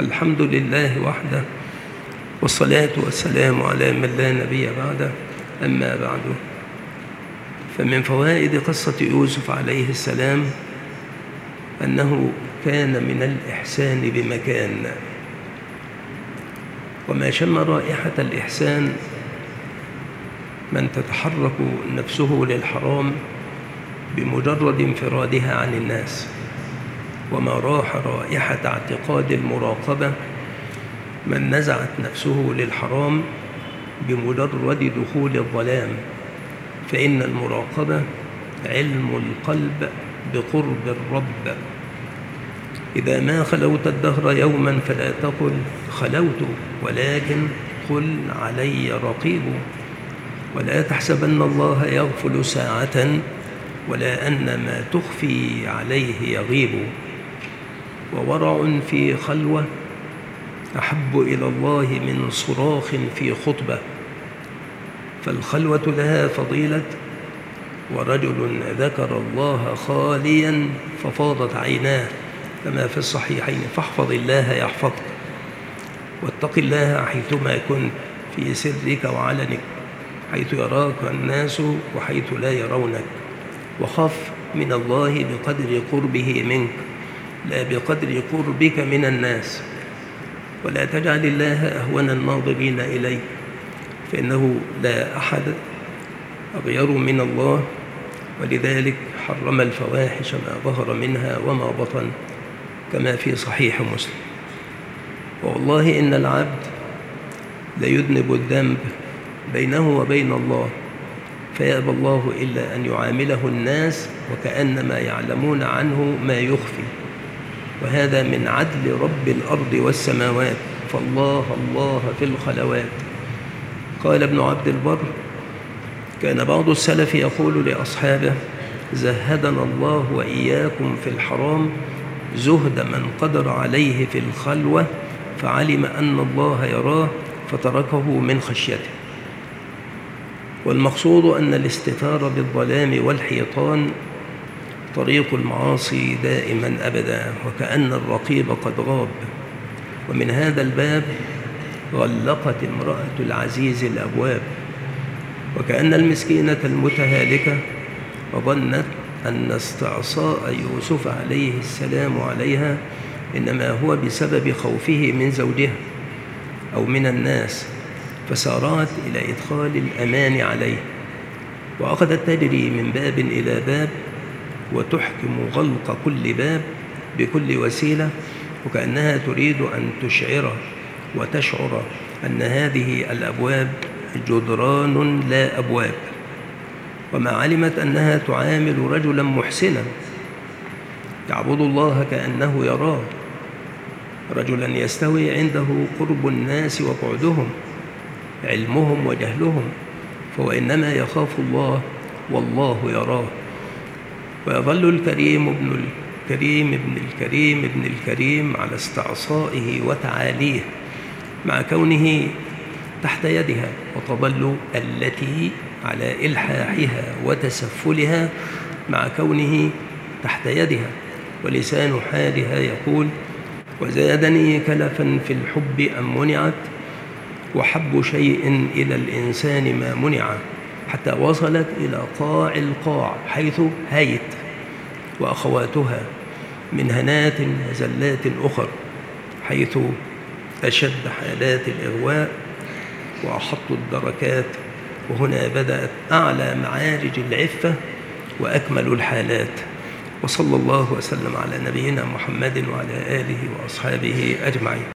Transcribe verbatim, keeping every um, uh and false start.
الحمد لله وحده، والصلاة والسلام على من لا نبي بعده. أما بعد، فمن فوائد قصة يوسف عليه السلام أنه كان من الإحسان بمكان، وما شم رائحة الإحسان من تتحرك نفسه للحرام بمجرد انفرادها عن الناس، وما راح رائحة اعتقاد المراقبة من نزعت نفسه للحرام بمجرد دخول الظلام، فإن المراقبة علم القلب بقرب الرب. إذا ما خلوت الدهر يوما فلا تقل خلوت، ولكن قل علي رقيب. ولا تحسبن الله يغفل ساعة، ولا أن ما تخفي عليه يغيب. وورع في خلوة أحب إلى الله من صراخ في خطبة، فالخلوة لها فضيلة. ورجل ذكر الله خاليا ففاضت عيناه، كما في الصحيحين: فاحفظ الله يحفظك، واتق الله حيثما كنت، في سرك وعلنك، حيث يراك الناس وحيث لا يرونك. وخف من الله بقدر قربه منك، لا بقدر قربك من الناس. ولا تجعل الله أهون الناظرين إليك، فإنه لا أحد أغير من الله، ولذلك حرم الفواحش ما ظهر منها وما بطن، كما في صحيح مسلم. والله إن العبد ليذنب الذنب بينه وبين الله، فيأبى الله إلا أن يعامله الناس وكأنما يعلمون عنه ما يخفي، وهذا من عدل رب الأرض والسماوات، فالله الله في الخلوات. قال ابن عبد البر: كان بعض السلف يقول لأصحابه: زهدنا الله وإياكم في الحرام زهد من قدر عليه في الخلوة، فعلم أن الله يراه فتركه من خشيته. والمقصود أن الاستتار بالظلام والحيطان طريق المعاصي دائما أبدا، وكأن الرقيب قد غاب. ومن هذا الباب غلقت امرأة العزيز الأبواب، وكأن المسكينة المتهالكة وظنت أن استعصاء يوسف عليه السلام عليها إنما هو بسبب خوفه من زوجها أو من الناس، فسارعت إلى إدخال الأمان عليه، وأخذت تجري من باب إلى باب وتحكم غلق كل باب بكل وسيلة، وكأنها تريد أن تشعر وتشعر أن هذه الأبواب جدران لا أبواب. وما علمت أنها تعامل رجلا محسنا يعبد الله كأنه يراه، رجلا يستوي عنده قرب الناس وبعدهم، علمهم وجهلهم، فهو إنما يخاف الله والله يراه. ويظل الكريم ابن الكريم ابن الكريم ابن الكريم على استعصائه وتعاليه، مع كونه تحت يدها، وتظل التي على إلحاحها وتسفلها مع كونه تحت يدها. ولسان حالها يقول: وزادني كلفا في الحب أم منعت، وحب شيء إلى الإنسان ما منع، حتى وصلت إلى قاع القاع حيث هيت وأخواتها من هنات وزلات أخر، حيث أشد حالات الإغواء وأحط الدركات، وهنا بدأت أعلى معارج العفة وأكمل الحالات. وصلى الله وسلم على نبينا محمد وعلى آله وأصحابه أجمعين.